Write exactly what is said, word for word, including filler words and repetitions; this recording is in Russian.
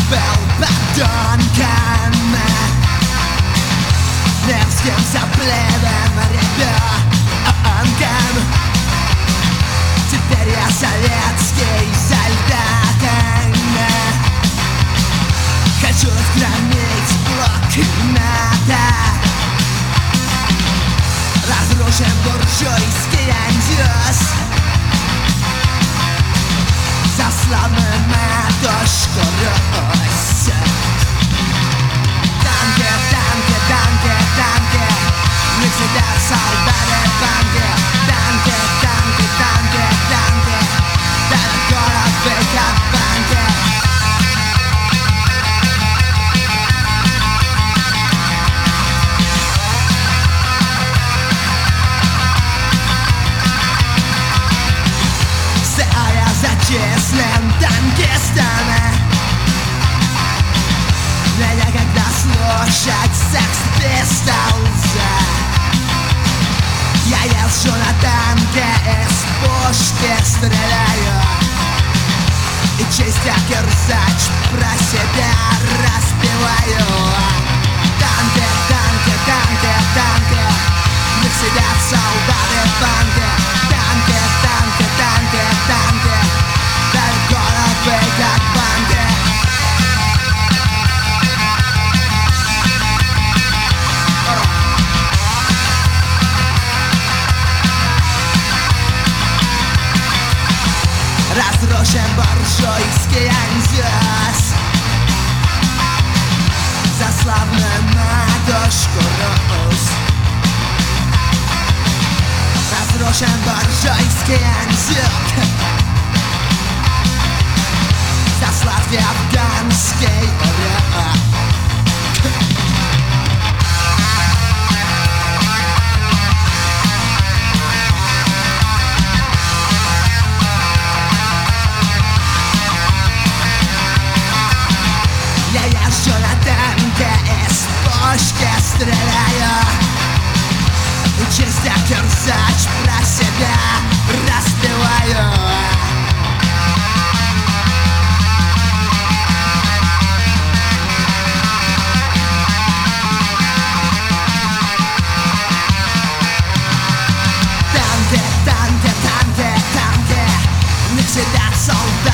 был подонком, Невским сопливым ребенком. Теперь я советский солдат. Хочу разгромить блокнота, разрушим буржуйский андёс, за славную матушку Русь. Танки, танки, танки, танки, в них сидят солдаты банки. Танки, танки, танки, танки, далеко разбиты банки. Зачислен танкистами. Мне некогда слушать Sex Pistols. Я езжу на танке, из пушки стреляю, и чистя кирзач про себя распеваю. Танки, танки, танки, танки, в них сидят солдаты банки. Танки, танки, танки, танки, далеко разбиты от банки. Разрушим буржуйский андёс, за славную матушку Русь. Разрушим буржуйский андёс, за сладкий афганский рок. Я езжу на танке, из пушки стреляю, и чистя кирзач про себя распеваю. Танки, танки, танки, танки, в них сидят солдаты.